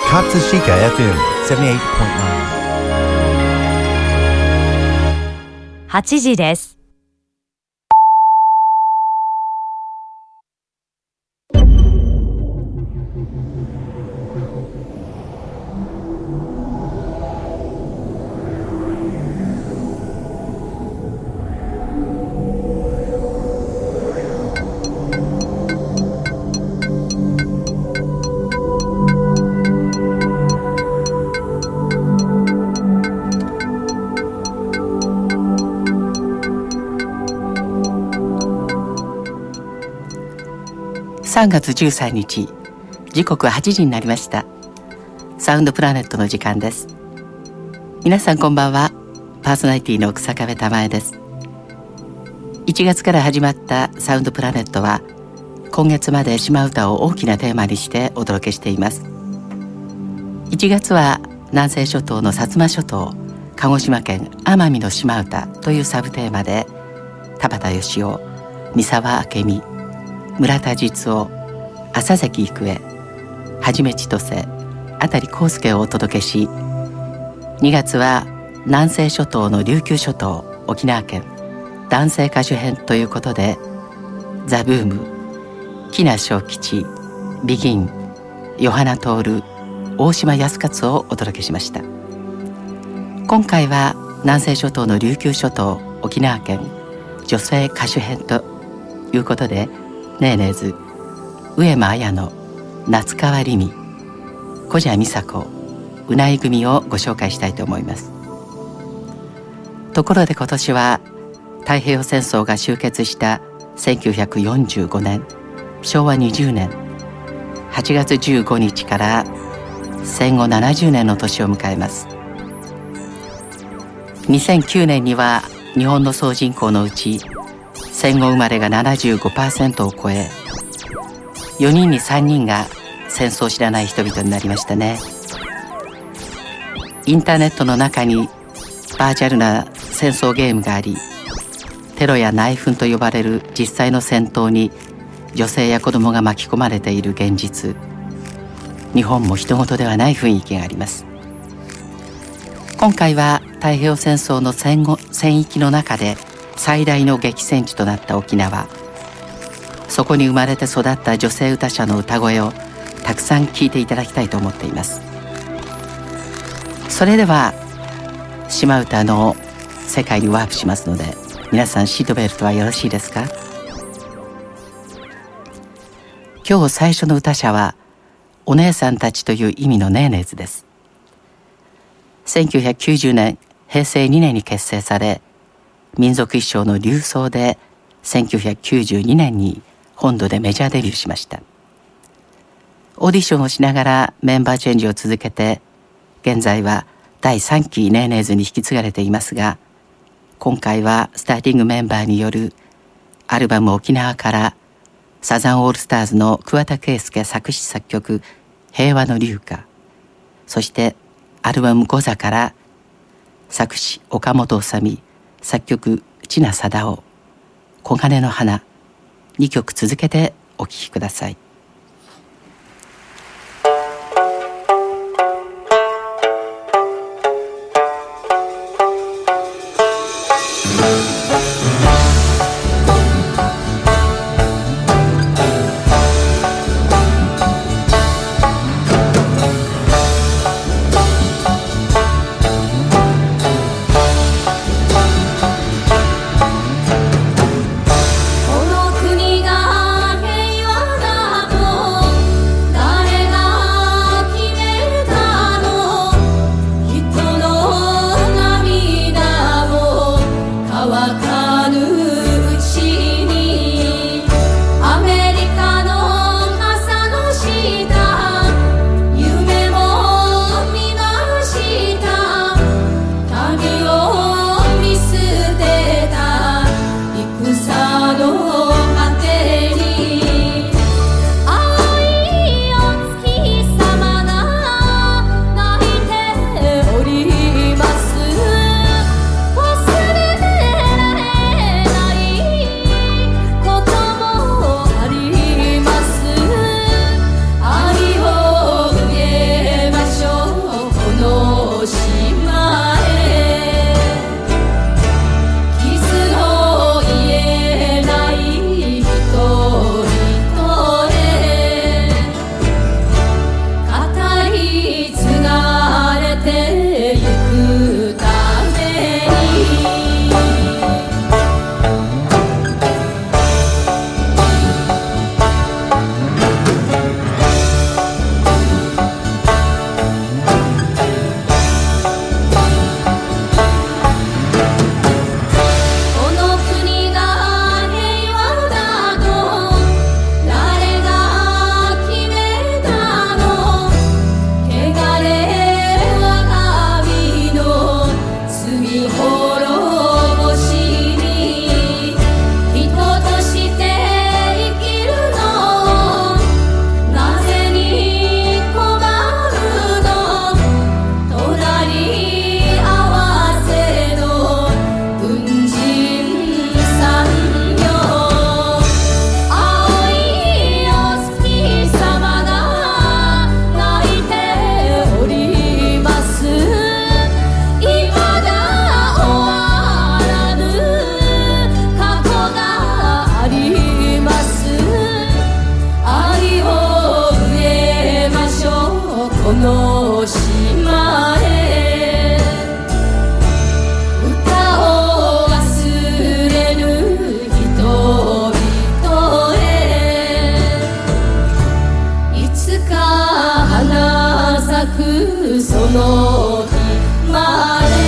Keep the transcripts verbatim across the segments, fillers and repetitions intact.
Katsushika エフエム セブンティーエイトポイントナイン。 はちじです。 さんがつじゅうさんにち、時刻ははちじになりました。サウンドプラネットの時間です。皆さんこんばんは。パーソナリティの草壁珠恵です。いちがつから始まったサウンドプラネットは、今月まで島唄を大きなテーマにしてお届けしています。いちがつは南西諸島の薩摩諸島、鹿児島県奄美の島唄というサブテーマで、田畑義雄、三沢明美、村田実夫、浅関郁恵、はじめ千歳、辺康介をお届けし、にがつは南西諸島の琉球諸島、沖縄県男性歌手編ということで、ザ・ブーム、喜納昌吉、ビギン、ヨハナ徹、大島康勝をお届けしました。今回は南西諸島の琉球諸島、沖縄県女性歌手編ということで、ネーネーズ、上間彩乃、夏川りみ、小蛇美佐子、うない組をご紹介したいと思います。ところで今年は太平洋戦争が終結したせんきゅうひゃくよんじゅうごねん、しょうわにじゅうねんはちがつじゅうごにちから戦後ななじゅうねんの年を迎えます。にせんきゅうねんには日本の総人口のうち戦後生まれが ななじゅうごパーセント を超え、よにんにさんにんが戦争を知らない人々になりましたね。インターネットの中にバーチャルな戦争ゲームがあり、テロや内紛と呼ばれる実際の戦闘に女性や子供が巻き込まれている現実、日本も人事ではない雰囲気があります。今回は太平洋戦争の戦後戦域の中で最大の激戦地となった沖縄、そこに生まれて育った女性歌者の歌声をたくさん聴いていただきたいと思っています。それでは島唄の世界にワープしますので、皆さんシートベルトはよろしいですか？今日最初の歌者はお姉さんたちという意味のネーネーズです。せんきゅうひゃくきゅうじゅうねん、へいせいにねんに結成され、民族衣装の琉装でせんきゅうひゃくきゅうじゅうにねんに本土でメジャーデビューしました。オーディションをしながらメンバーチェンジを続けて、現在はだいさんきネーネーズに引き継がれていますが、今回はスターティングメンバーによるアルバム沖縄からサザンオールスターズの桑田佳祐作詞作曲平和の琉歌、そしてアルバムゴザから作詞岡本治美、作曲千奈貞夫、黄金の花、にきょく続けてお聴きください。 この国が平和なの日まで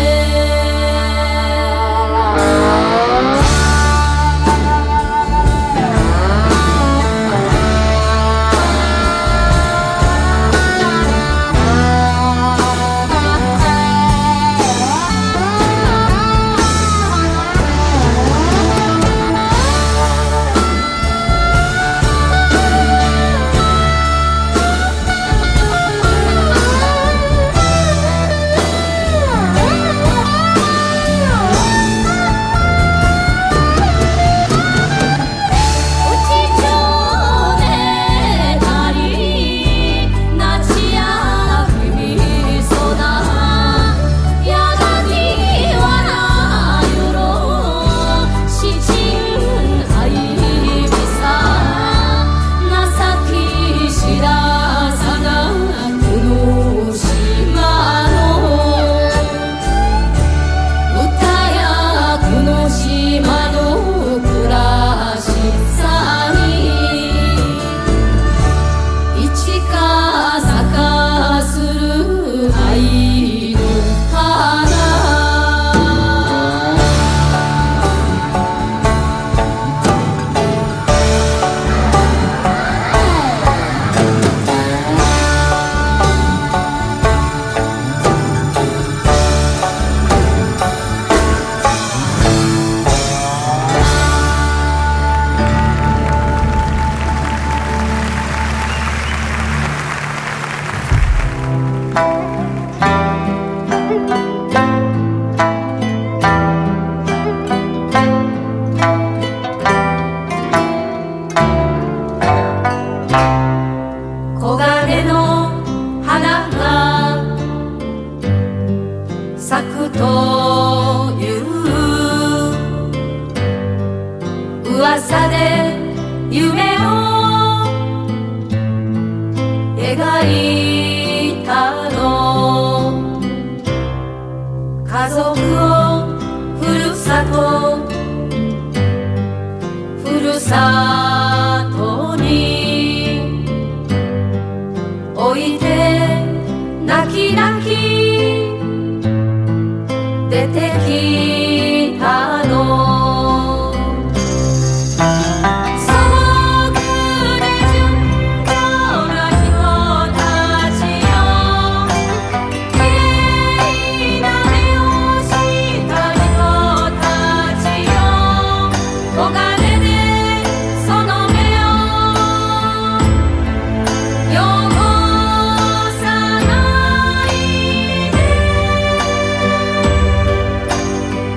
噂で夢を描いたの家族をふるさとふるさとに置いて泣き泣き出てきたの「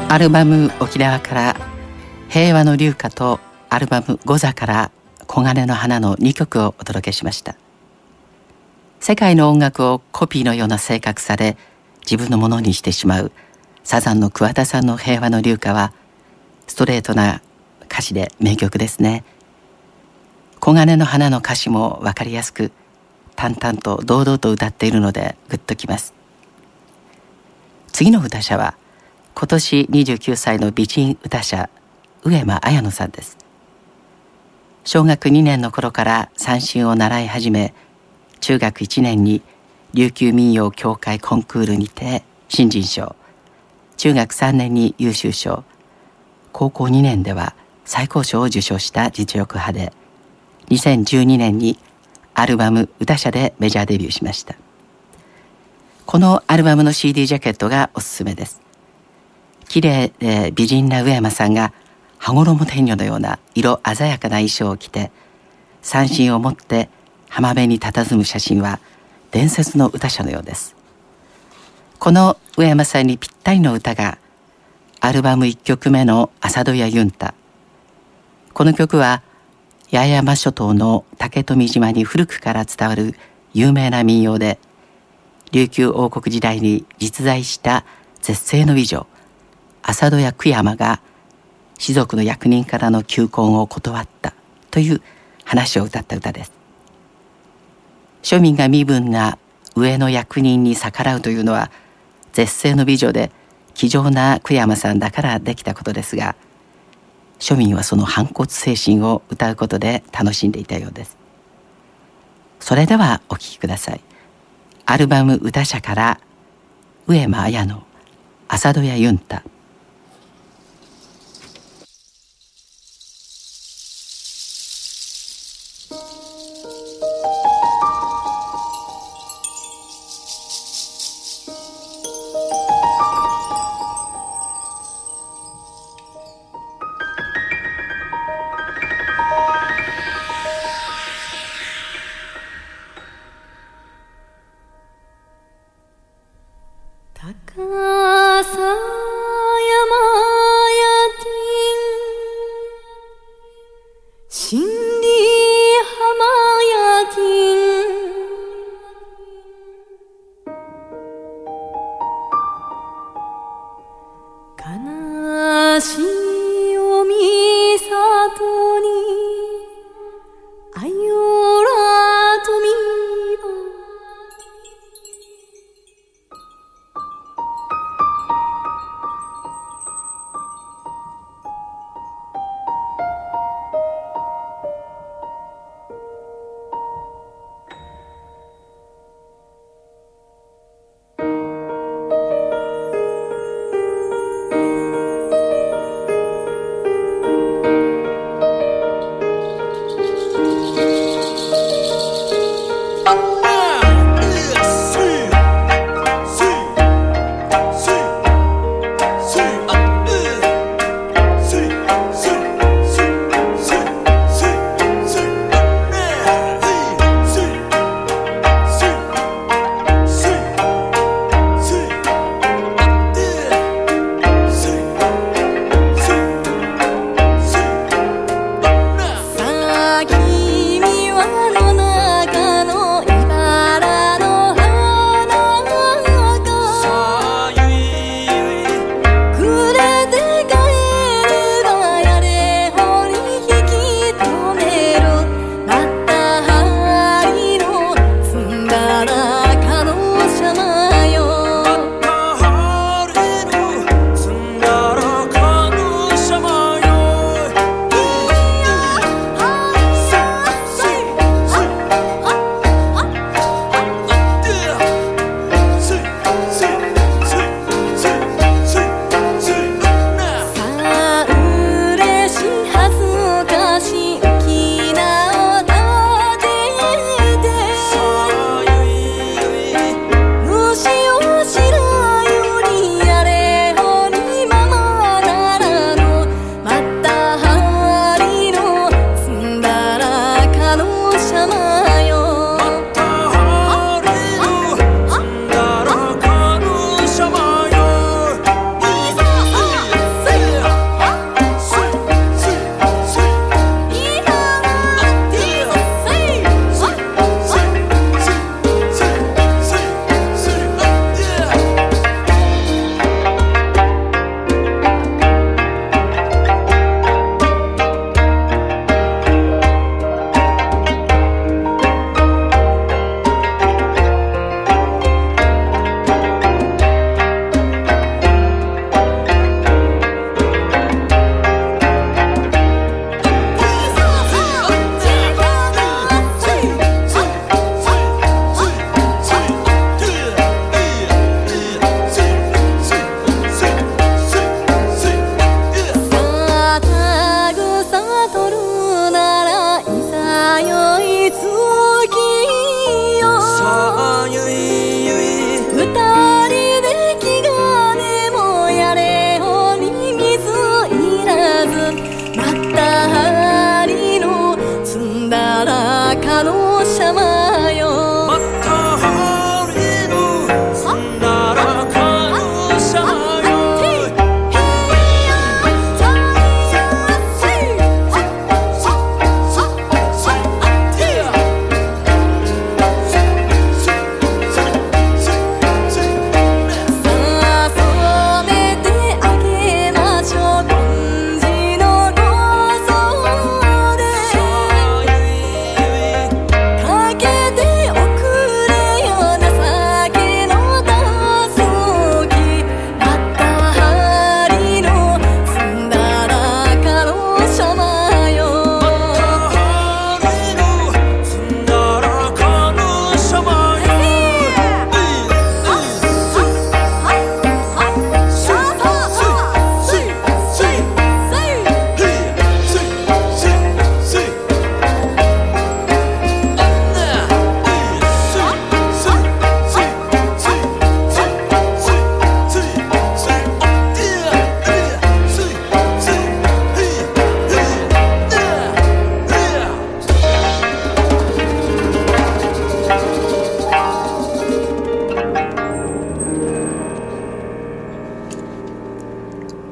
アルバム沖縄から平和の琉歌とアルバムゴザから黄金の花のにきょくをお届けしました。世界の音楽をコピーのような正確さで自分のものにしてしまうサザンの桑田さんの平和の琉歌はストレートな歌詞で名曲ですね。黄金の花の歌詞も分かりやすく淡々と堂々と歌っているのでグッときます。次の歌者は今年にじゅうきゅうさいの美人歌者上間綾乃さんです。小学にねんの頃から三線を習い始め、中学いちねんに琉球民謡協会コンクールにて新人賞、中学さんねんに優秀賞、高校にねんでは最高賞を受賞した実力派で、にせんじゅうにねんにアルバム歌者でメジャーデビューしました。このアルバムの シーディー ジャケットがおすすめです。綺麗で美人な上山さんが羽衣天女のような色鮮やかな衣装を着て三線を持って浜辺に佇む写真は伝説の歌者のようです。この上山さんにぴったりの歌がアルバムいっきょくめの朝ドヤユンタ。この曲は八重山諸島の竹富島に古くから伝わる有名な民謡で、琉球王国時代に実在した絶世の美女朝ドヤ久山が士族の役人からの求婚を断ったという話を歌った歌です。庶民が身分な上の役人に逆らうというのは絶世の美女で気丈な久山さんだからできたことですが、庶民はその反骨精神を歌うことで楽しんでいたようです。それではお聴きください。アルバム歌者から上間綾乃朝ドヤユンタ。 高さ山や金森浜や金悲しいおみさとにあよらとみ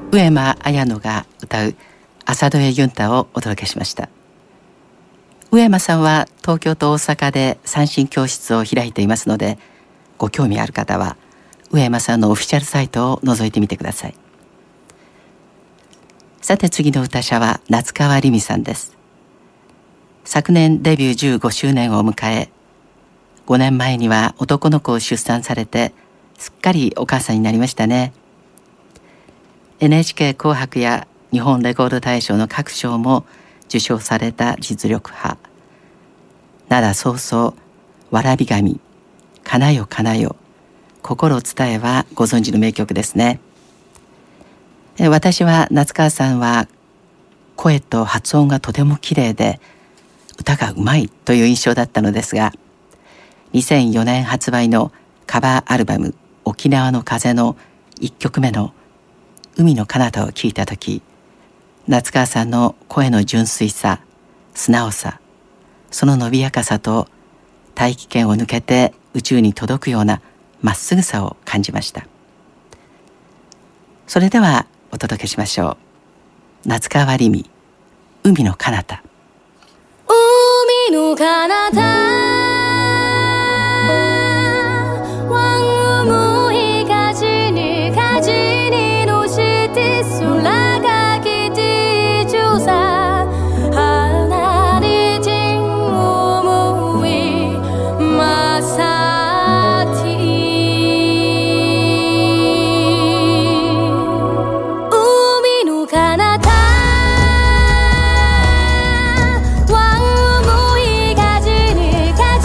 上間綾乃が歌う朝どえユンタをお届けしました。上間さんは東京と大阪で三線教室を開いていますので、ご興味ある方は上間さんのオフィシャルサイトを覗いてみてください。さて次の歌者は夏川りみさんです。昨年デビューじゅうごしゅうねんを迎え、ごねんまえには男の子を出産されてすっかりお母さんになりましたね。エヌエイチケー 紅白や日本レコード大賞の各賞も受賞された実力派。灘そうそう、わらび神、かなよかなよ、心伝えはご存知の名曲ですね。私は夏川さんは声と発音がとても綺麗で歌がうまいという印象だったのですが、にせんよねん発売のカバーアルバム沖縄の風のいっきょくめの海の彼方を聴いたとき、夏川さんの声の純粋さ、素直さ、その伸びやかさと大気圏を抜けて宇宙に届くようなまっすぐさを感じました。それではお届けしましょう。夏川りみ、海の彼方。 海の彼方往思い風に風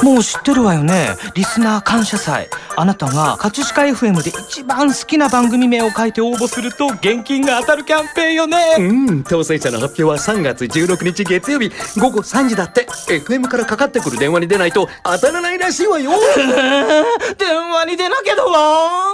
もう知ってるわよね。リスナー感謝祭。あなたが葛飾 エフエム で一番好きな番組名を書いて応募すると現金が当たるキャンペーンよね。 うん、当選者の発表はさんがつじゅうろくにち月曜日ごごさんじだって。 エフエム からかかってくる電話に出ないと当たらないらしいわよ。 電話に出なきゃだわ。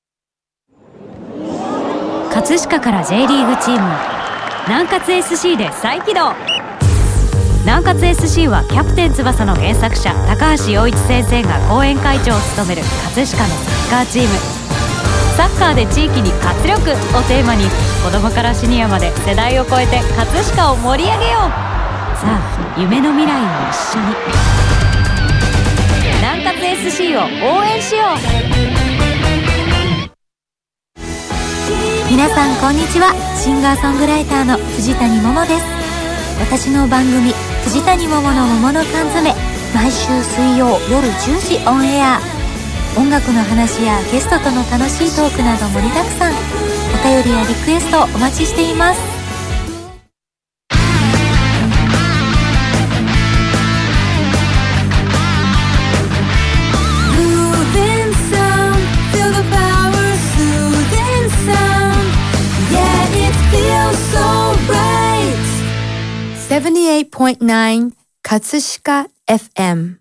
葛飾から J リーグチーム南葛 エスシー で再起動。南葛 エスシー はキャプテン翼の原作者高橋陽一先生が後援会長を務める葛飾のサッカーチーム。サッカーで地域に活力をテーマに子供からシニアまで世代を超えて葛飾を盛り上げよう。さあ夢の未来を一緒に南葛 エスシー を応援しよう。 皆さんこんにちは。シンガーソングライターの藤谷桃です。私の番組藤谷桃の桃の缶詰、毎週水曜夜じゅうじオンエア。音楽の話やゲストとの楽しいトークなど盛りだくさん。お便りやリクエストお待ちしています。 セブンティーエイトポイントナイン 葛飾 エフエム。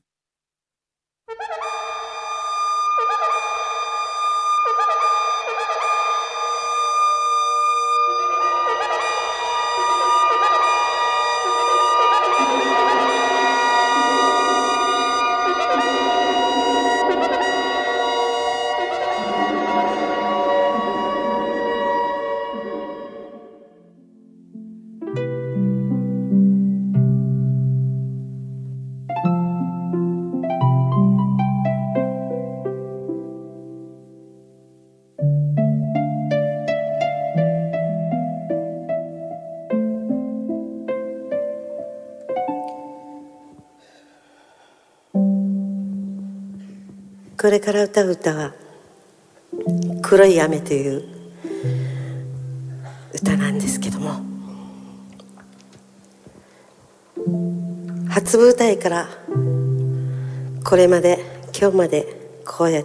これから歌う歌は黒い雨という歌なんですけども、初舞台からこれまで今日までこうやって、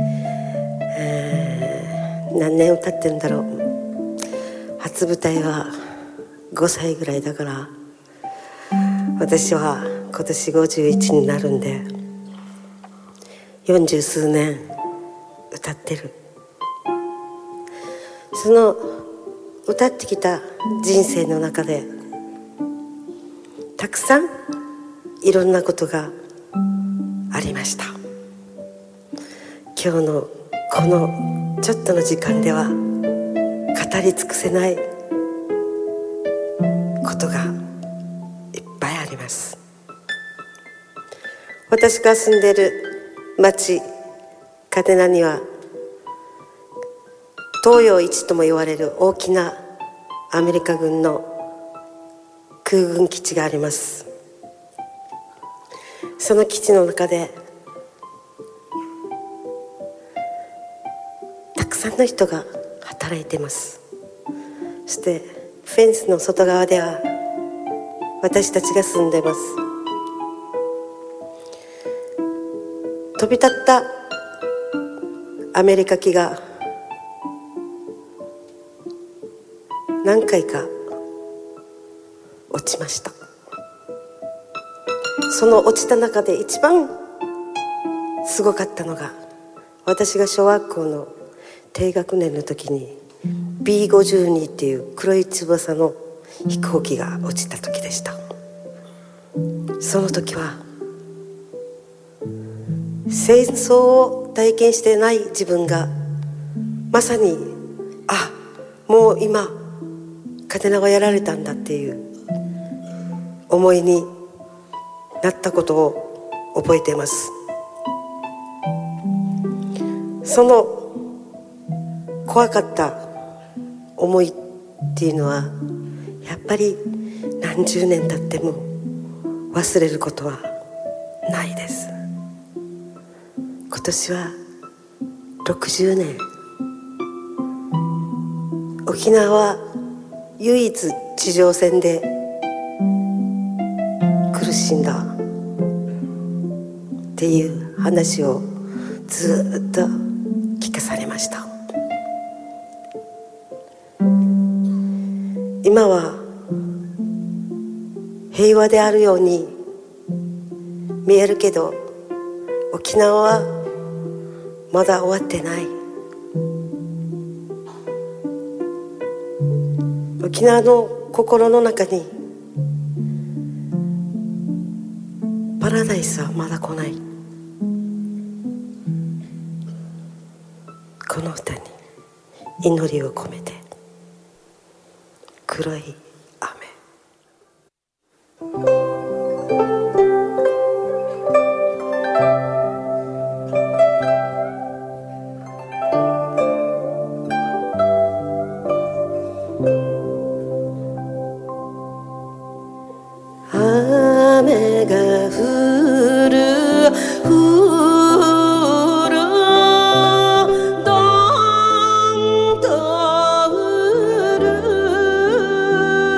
えー、何年歌ってるんだろう。初舞台はごさいぐらいだから、私は今年ごじゅういちになるんでよんじゅうすうねん歌ってる。その歌ってきた人生の中でたくさんいろんなことがありました。今日のこのちょっとの時間では語り尽くせないことがいっぱいあります。私が住んでいる町嘉手納には東洋一とも言われる大きなアメリカ軍の空軍基地があります。その基地の中でたくさんの人が働いています。そしてフェンスの外側では私たちが住んでいます。飛び立ったアメリカ機が何回か落ちました。その落ちた中で一番すごかったのが、私が小学校の低学年の時に ビーごじゅうに っていう黒い翼の飛行機が落ちた時でした。その時は戦争を体験してない自分がまさに、あ、もう今嘉手納はやられたんだっていう思いになったことを覚えています。その怖かった思いっていうのはやっぱり何十年経っても忘れることはないです。今年はろくじゅうねん。沖縄は唯一地上戦で苦しんだっていう話をずっと聞かされました。今は平和であるように見えるけど、沖縄はまだ終わってない。沖縄の心の中にパラダイスはまだ来ない。この歌に祈りを込めて。黒い雨。雨が降る降るどんと降る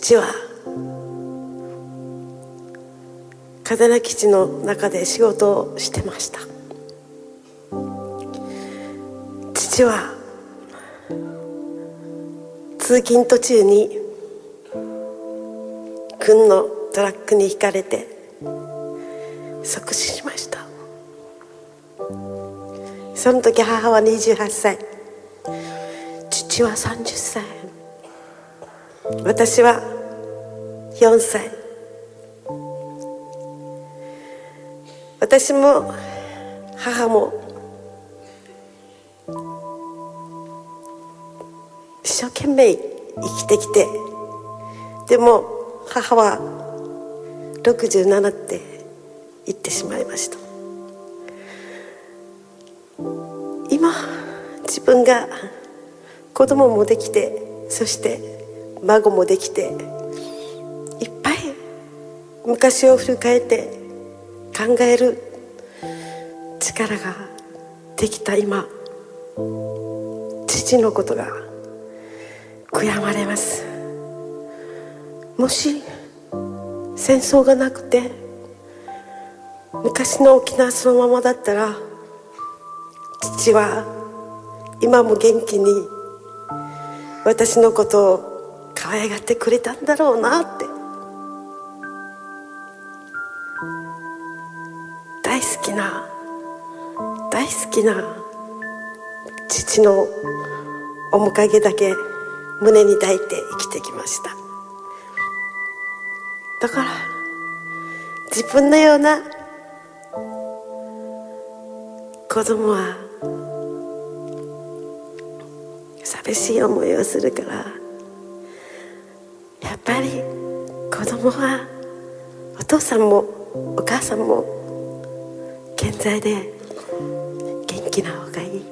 父は嘉手納基地の中で仕事をしてました。父は通勤途中に軍のトラックにひかれて即死しました。その時母はにじゅうはっさい、父はさんじゅっさい、私はよんさい。私も母も一生懸命生きてきて、でも母はろくじゅうななって言ってしまいました。今自分が子供もできて、そして孫もできて、いっぱい昔を振り返って考える力ができた今、父のことが悔やまれます。もし戦争がなくて昔の沖縄そのままだったら、父は今も元気に私のことを可愛がってくれたんだろうなって。大好きな大好きな父の面影だけ胸に抱いて生きてきました。だから自分のような子供は寂しい思いをするから、やっぱり子供はお父さんもお母さんも健在で元気な方がいい。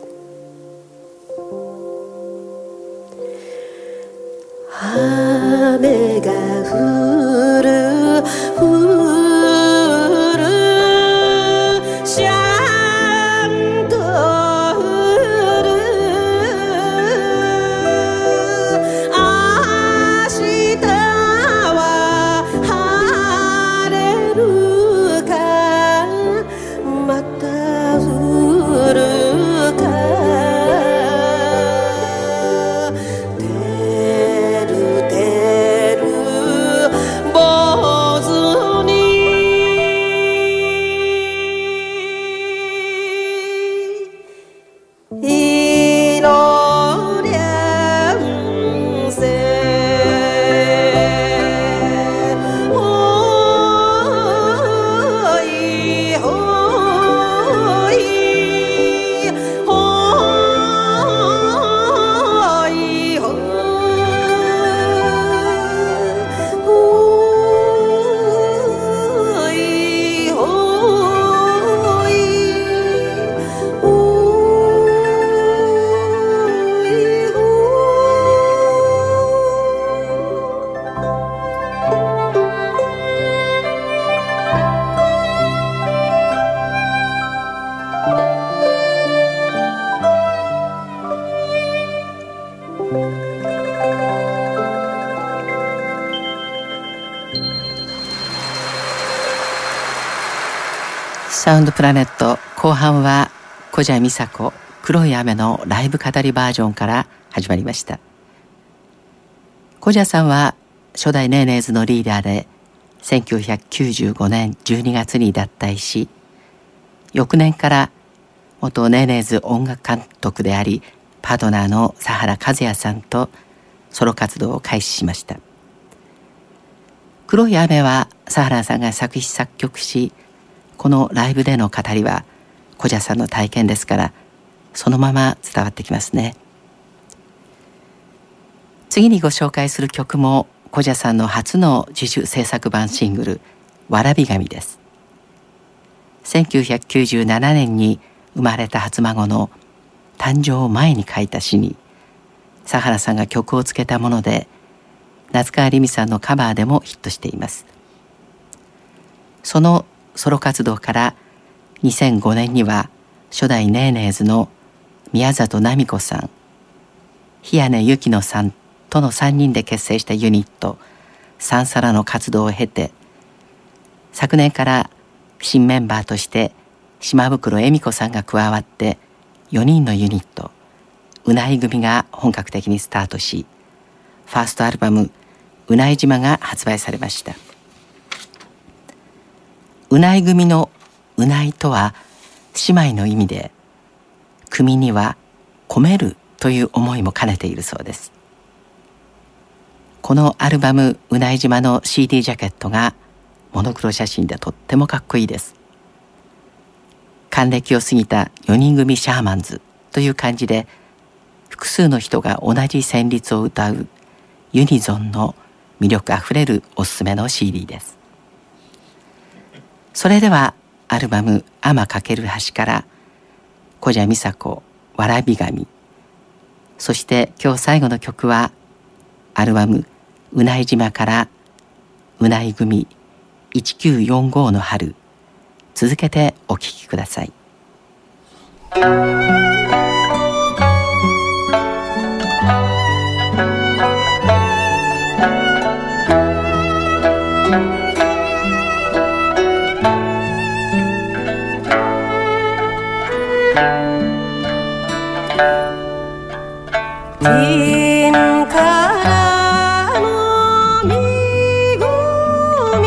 雨が降る降るちゃんと降る、明日は晴れるかまた降るか。 サウンドプラネット後半は古謝美佐子黒い雨のライブ語りバージョンから始まりました。古謝さんは初代ネーネーズのリーダーでせんきゅうひゃくきゅうじゅうごねんじゅうにがつに脱退し、翌年から元ネーネーズ音楽監督でありパートナーの佐原和也さんとソロ活動を開始しました。黒い雨は佐原さんが作詞作曲し、このライブでの語りは古謝さんの体験ですからそのまま伝わってきますね。次にご紹介する曲も古謝さんの初の自主制作版シングル「わらび神」です。せんきゅうひゃくきゅうじゅうななねんに生まれた初孫の誕生前に書いた詩に佐原さんが曲をつけたもので、夏川りみさんのカバーでもヒットしています。そのソロ活動からにせんごねんには初代ネーネーズの宮里奈美子さん、日谷根由紀乃さんとのさんにんで結成したユニットサンサラの活動を経て、昨年から新メンバーとして島袋恵美子さんが加わってよにんのユニットうない組が本格的にスタートし、ファーストアルバムうない島が発売されました。うない組のうないとは姉妹の意味で、組には込めるという思いも兼ねているそうです。このアルバムうない島の シーディー ジャケットがモノクロ写真でとってもかっこいいです。還暦を過ぎたよにん組シャーマンズという感じで、複数の人が同じ旋律を歌うユニゾンの魅力あふれるおすすめの シーディー です。それではアルバム天かける橋から古謝美佐子わらび神、そして今日最後の曲はアルバムうない島からうない組いちきゅうよんごの春、続けてお聴きください。 天からの恵み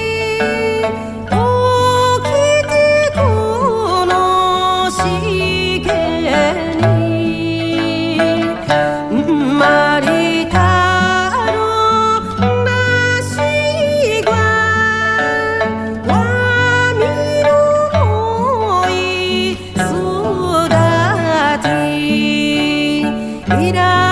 起きてこの世間に生まれたのなしがわみのい育ていら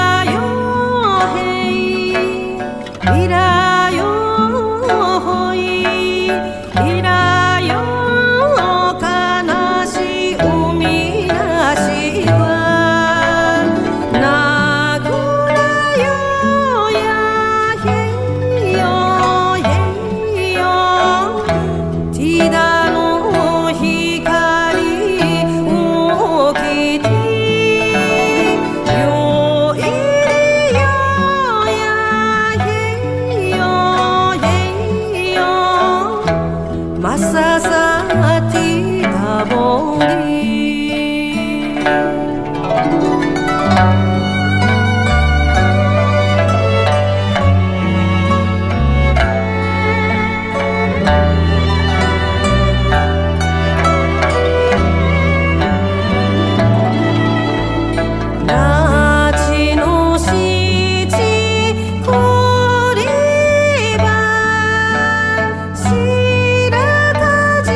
知らた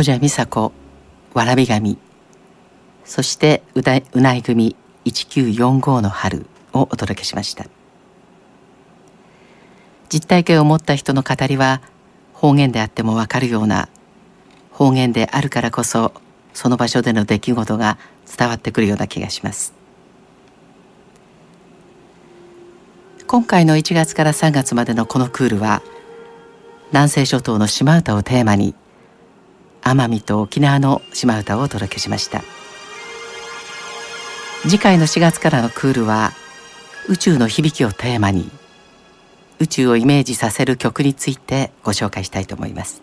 古謝美佐子、わらび神、そしてうだいうない組いちきゅうよんごの春をお届けしました。実体験を持った人の語りは方言であってもわかるような、方言であるからこそその場所での出来事が伝わってくるような気がします。今回のいちがつからさんがつまでのこのクールは南西諸島の島唄をテーマに奄美と沖縄の島唄をお届けしました。次回のしがつからのクールは宇宙の響きをテーマに宇宙をイメージさせる曲についてご紹介したいと思います。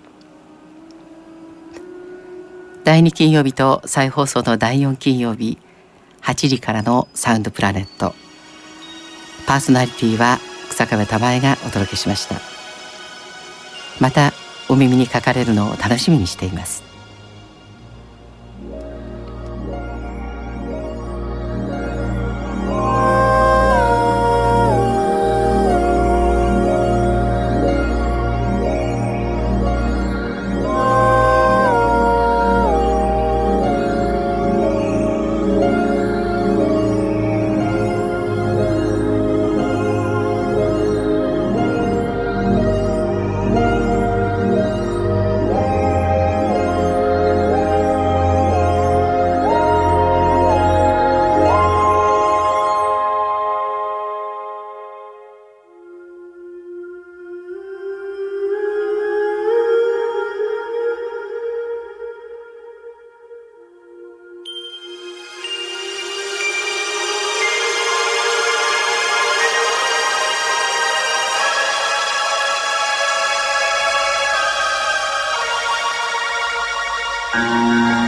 だいに金曜日と再放送のだいよん金曜日はちじからのサウンドプラネット、パーソナリティは草壁珠恵がお届けしました。またお耳にかかれるのを楽しみにしています。 Thank you.